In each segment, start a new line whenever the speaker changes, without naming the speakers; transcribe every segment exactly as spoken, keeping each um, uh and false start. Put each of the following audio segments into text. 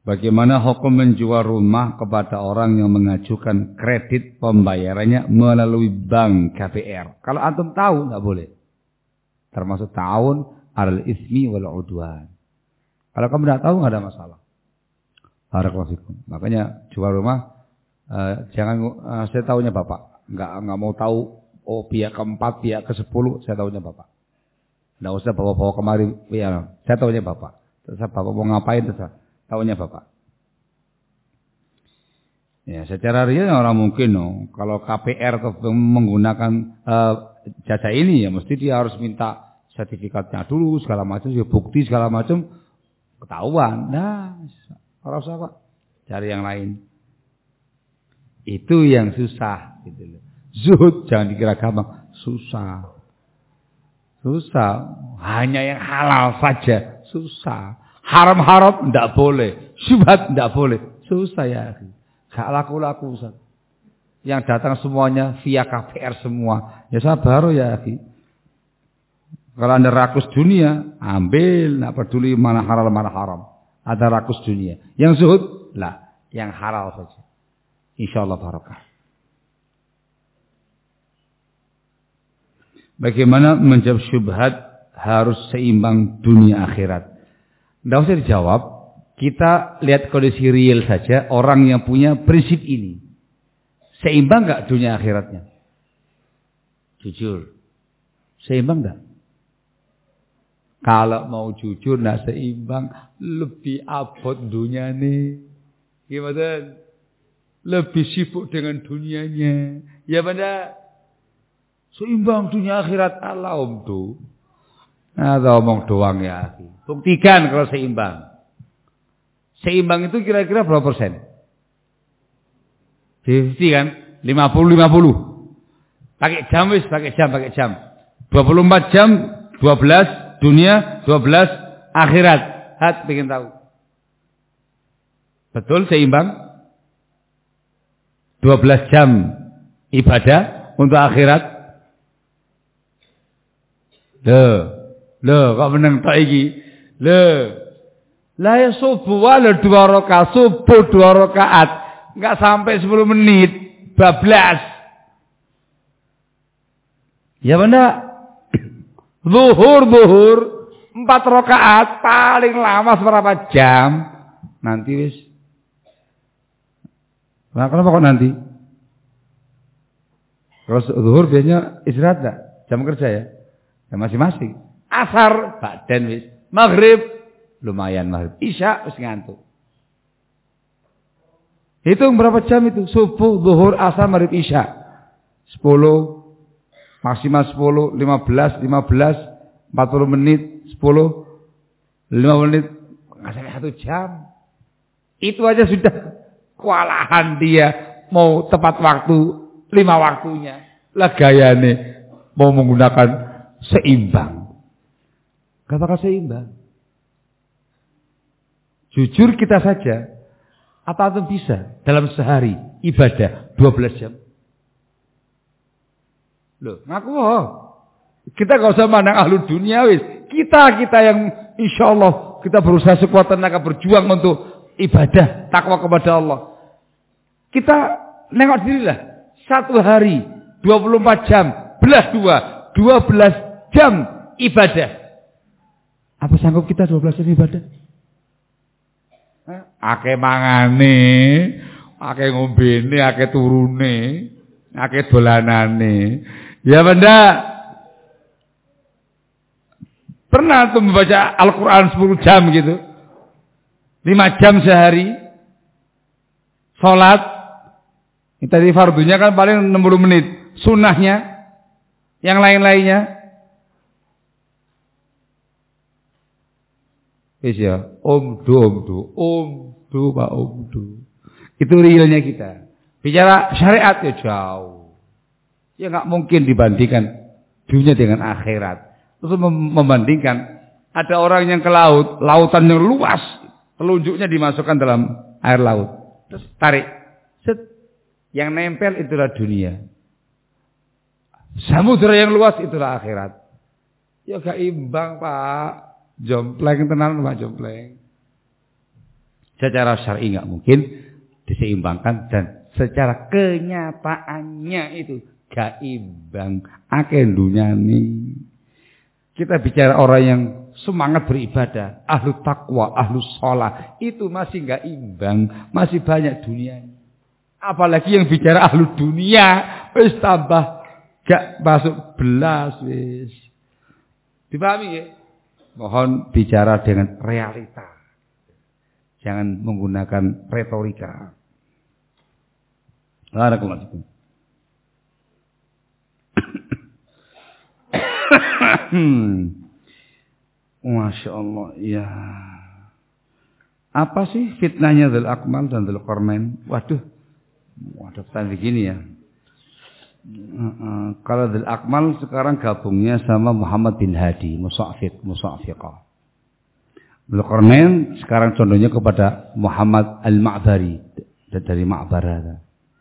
Bagaimana hukum menjual rumah kepada orang yang mengajukan kredit pembayarannya melalui bank K P R? Kalau antum tahu nggak boleh. Termasuk ta'awun alal ismi wal udwan. Kalau kamu tidak tahu nggak ada masalah. Barakallahu fikum. Makanya jual rumah uh, jangan uh, saya tahunya bapak. Nggak nggak mau tahu oh pihak keempat, pihak ke sepuluh. Saya tahunya bapak. Nggak usah bawa-bawa kemari. Ya, saya tahunya bapak. Terus bapak mau ngapain terus? Tahunya bapak. Ya, secara real orang mungkin no, kalau K P R menggunakan uh, jasa ini ya mesti dia harus minta sertifikatnya dulu segala macam, bukti segala macam ketahuan. Nah, orang usah Pak, cari yang lain. Itu yang susah gitu loh. Zuhud jangan dikira gampang, susah. Susah, hanya yang halal saja susah. Haram-haram tidak boleh, syubhat tidak boleh, susah ya. Gak laku-laku Ustaz. Yang datang semuanya via K P R semua. Ya sabar ya. Kalau Anda rakus dunia, ambil, tidak peduli mana halal mana haram. Ada rakus dunia. Yang zuhud, lah, yang halal saja. Insyaallah barakah. Bagaimana menjawab syubhat harus seimbang dunia akhirat? Tidak usah dijawab. Kita lihat kondisi real saja. Orang yang punya prinsip ini. Seimbang nggak dunia akhiratnya? Jujur. Seimbang nggak? Kalau mau jujur nggak seimbang. Lebih abot dunia nih. Gimana? Lebih sibuk dengan dunianya. Ya benar. Seimbang dunia akhirat. Allah om tuh. Atau omong doang ya. Buktikan kalau seimbang. Seimbang itu kira-kira berapa persen? lima puluh kan? lima puluh lima puluh. Pakai jam wis, pakai jam, pakai jam. dua puluh empat jam, dua belas dunia, dua belas akhirat. Hat pengen tahu. Betul seimbang? dua belas jam ibadah untuk akhirat. Loh, loh kok menang tak iki? Loh. Lah ya subuh wala dua rakaat, subuh dua rakaat. Enggak sampai sepuluh menit, bablas. Ya benar. Zuhur, zuhur, empat rakaat paling lama seberapa jam? Nanti wis. Nah, kenapa kok nanti? Kalau zuhur biasanya istirahat enggak? Jam kerja ya? Ya masing-masing. Asar, badan wis. Maghrib lumayan maghrib. Isya wis ngantuk. Hitung berapa jam itu? Subuh, zuhur, asar, maghrib, isya. sepuluh, maksimal sepuluh, lima belas, lima belas, empat puluh menit, sepuluh, lima puluh menit, nggak sampai satu jam. Itu aja sudah kewalahan dia mau tepat waktu, lima waktunya. Lah gayane mau menggunakan seimbang. Gak bakal seimbang. Jujur kita saja, apa itu bisa dalam sehari ibadah dua belas jam? Loh, ngaku oh. Kita gak usah mandang ahlu dunia wis. Kita kita yang insya Allah kita berusaha sekuat tenaga berjuang untuk ibadah takwa kepada Allah. Kita nengok dirilah satu hari dua puluh empat jam belas dua dua belas jam ibadah. Apa sanggup kita dua belas jam ibadah? Ake mangane, ake ngombene, ake turune, ake dolanane. Ya benda. Pernah tuh membaca Al-Quran sepuluh jam gitu. lima jam sehari. Salat. Tadi fardunya kan paling enam puluh menit. Sunnahnya. Yang lain-lainnya. Wis ya, omdu omdu, omdu Pak omdu. Itu realnya kita. Bicara syariat ya jauh. Ya enggak mungkin dibandingkan dunia dengan akhirat. Terus mem membandingkan ada orang yang ke laut, lautan yang luas, telunjuknya dimasukkan dalam air laut. Terus tarik. Set. Yang nempel itulah dunia. Samudra yang luas itulah akhirat. Ya gak imbang Pak. Jompleng tenan Pak jompleng. Secara syar'i enggak mungkin diseimbangkan dan secara kenyataannya itu gak imbang. Akeh dunyane. Kita bicara orang yang semangat beribadah, ahlu taqwa, ahlu sholat, itu masih gak imbang, masih banyak dunianya. Apalagi yang bicara ahlu dunia, wis tambah gak masuk belas wis. Dipahami ya? Mohon bicara dengan realita. Jangan menggunakan retorika. Barakallahu fikum. Masya Allah, ya. Apa sih fitnahnya Dzul Akmal dan Dzul Qarnain? Waduh, waduh tadi begini ya. Uh, uh, kalau Dzul Akmal sekarang gabungnya sama Muhammad bin Hadi, Musa'fiq, Musa'fiqah. Dzul Qarnain sekarang condongnya kepada Muhammad Al-Ma'bari dari Ma'barah.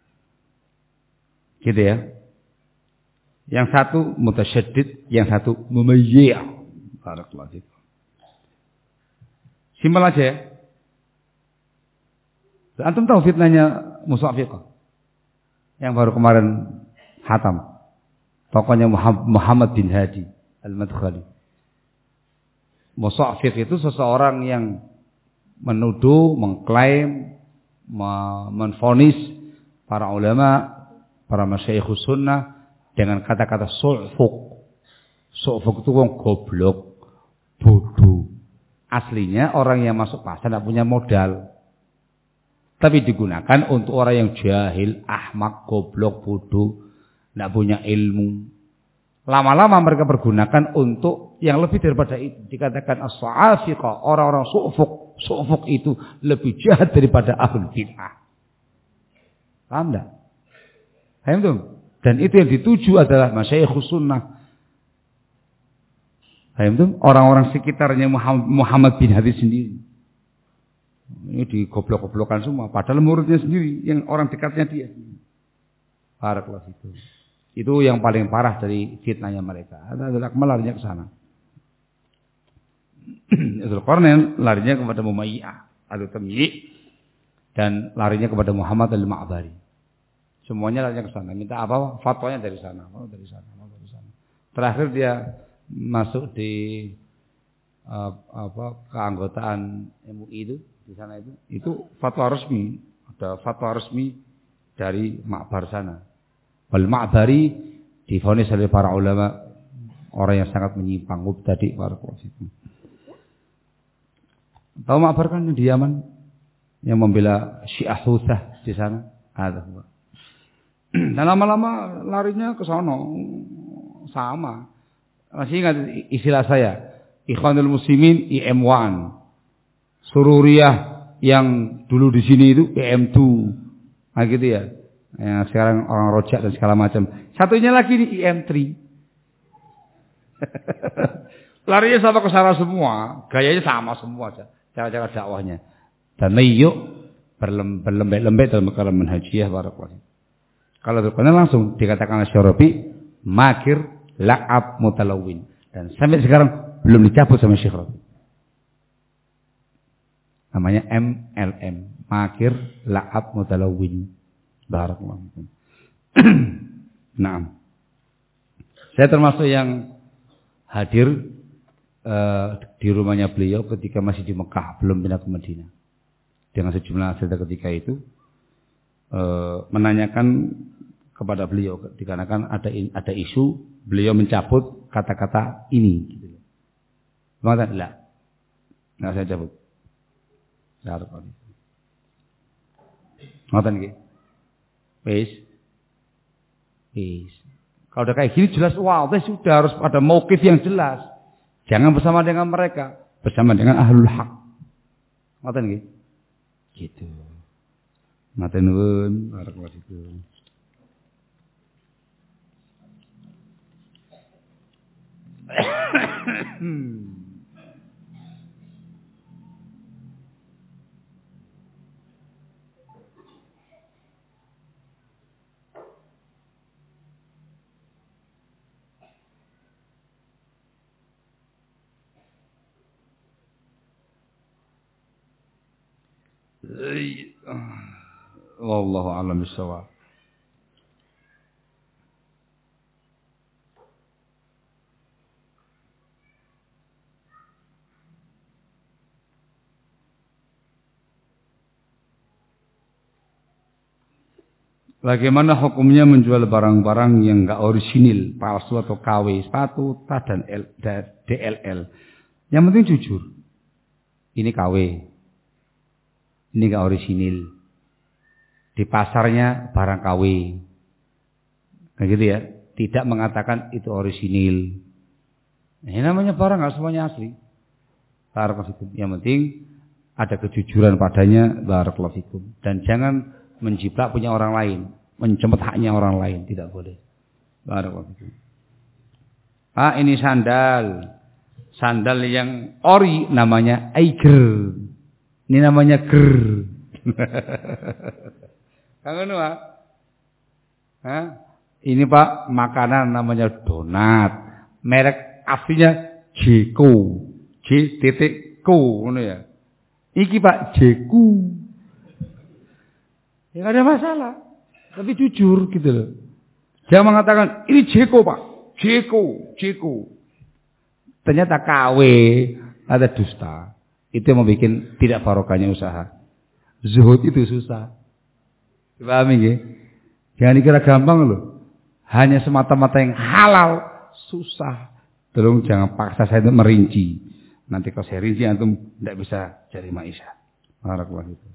Gitu ya. Yang satu mutasyaddid, yang satu mumayyi'. Barakallahu fiik. Simpel aja ya. Antum tahu fitnahnya Musa'fiqah yang baru kemarin hatam. Tokohnya Muhammad bin Hadi Al-Madkhali. Musa'fiq itu seseorang yang menuduh, mengklaim, menfonis para ulama, para masyayikhus sunnah dengan kata-kata su'fuq. Su'fuq itu wong goblok, bodoh. Aslinya orang yang masuk pasar tidak punya modal. Tapi digunakan untuk orang yang jahil, ahmak, goblok, bodoh, tidak punya ilmu. Lama-lama mereka pergunakan untuk yang lebih daripada itu. Dikatakan as-sa'afiqah, orang-orang su'fuq. Su'fuq itu lebih jahat daripada ahlul bid'ah. Paham tidak? Paham tuh? Dan itu yang dituju adalah masyayikhus sunnah. Paham tuh? Orang-orang sekitarnya Muhammad bin Hadi sendiri. Ini digoblok-goblokan semua. Padahal muridnya sendiri, yang orang dekatnya dia. Barakallahu fikum. Itu yang paling parah dari fitnahnya mereka. Dzul Akmal larinya ke sana. Dzul Qarnain larinya kepada Mumayyi'ah atau Tamyi' dan larinya kepada Muhammad Al-Ma'bari. Semuanya larinya ke sana. Minta apa? Fatwanya dari sana. Oh, dari sana. Oh, dari sana. Terakhir dia masuk di uh, apa keanggotaan M U I itu di sana itu. Itu fatwa resmi. Ada fatwa resmi dari Ma'bar sana. Al-Ma'bari divonis oleh para ulama orang yang sangat menyimpang mubtadi' barakallahu fikum. Tahu Ma'bar kan di Yaman yang membela Syiah Hutsah di sana. Ada. Dan lama-lama larinya ke sana sama. Masih ingat istilah saya, Ikhwanul Muslimin I M satu, Sururiyah yang dulu di sini itu I M dua. Nah gitu ya. Yang sekarang orang rojak dan segala macam. Satunya lagi di I M tiga. Larinya sama ke sana semua. Gayanya sama semua. Cara-cara dakwahnya. Dan yuk berlembek-lembek dalam perkara manhajiyah. Kalau terkenal langsung dikatakan Syarabi, makir, la'ab, mutalawin. Dan sampai sekarang belum dicabut sama Syekh Rabi. Namanya M L M. Makir, la'ab, mutalawin. Barakallahu fikum. Nah, saya termasuk yang hadir uh, di rumahnya beliau ketika masih di Mekah, belum pindah ke Madinah. Dengan sejumlah asisten ketika itu uh, menanyakan kepada beliau dikarenakan ada ada isu beliau mencabut kata-kata ini. Gitu. Mengatakan, "La, nggak saya cabut." Barakallahu fikum. Ngoten nggih. Wis. Wis. Kalau udah kayak gini jelas, wah, wow, sudah harus ada mauqif yang jelas. Jangan bersama dengan mereka, bersama dengan ahlul haq. Ngoten nggih? Gitu. Matur nuwun, barakallahu fikum. Hmm. Wallahu a'lam bishawab. Bagaimana hukumnya menjual barang-barang yang enggak orisinil, palsu atau K W, sepatu, tas dan D L L. Yang penting jujur. Ini K W. Ini enggak orisinil. Di pasarnya barang K W. Kayak gitu ya. Tidak mengatakan itu orisinil. Ini namanya barang enggak semuanya asli. Barakallahu fikum. Yang penting ada kejujuran padanya, barakallahu fikum. Dan jangan menjiplak punya orang lain, mencempet haknya orang lain, tidak boleh. Barakallahu fikum. Ah, ini sandal. Sandal yang ori namanya Eiger. Ini namanya ger. Kangen Pak? Hah? Ini Pak, makanan namanya donat. Merek aslinya Jeko. J titik ko ngono ya. Iki Pak Jeku. Ya nggak ada masalah, tapi jujur gitu loh. Jangan mengatakan ini Jeko Pak, Jeko, Jeko. Ternyata K W ada dusta. Itu yang membuat tidak barokahnya usaha. Zuhud itu susah. Pahami nggih? Jangan dikira gampang loh. Hanya semata-mata yang halal susah. Tolong jangan paksa saya untuk merinci. Nanti kalau saya rinci antum tidak bisa cari maisha. Barakallahu fikum.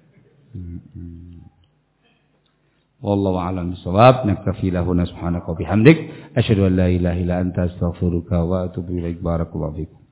Wallahu a'lam bishawab. Naktafi lahu subhanaka wa bihamdik asyhadu an la ilaha illa anta astaghfiruka wa atubu ilaik. Barakallahu fikum.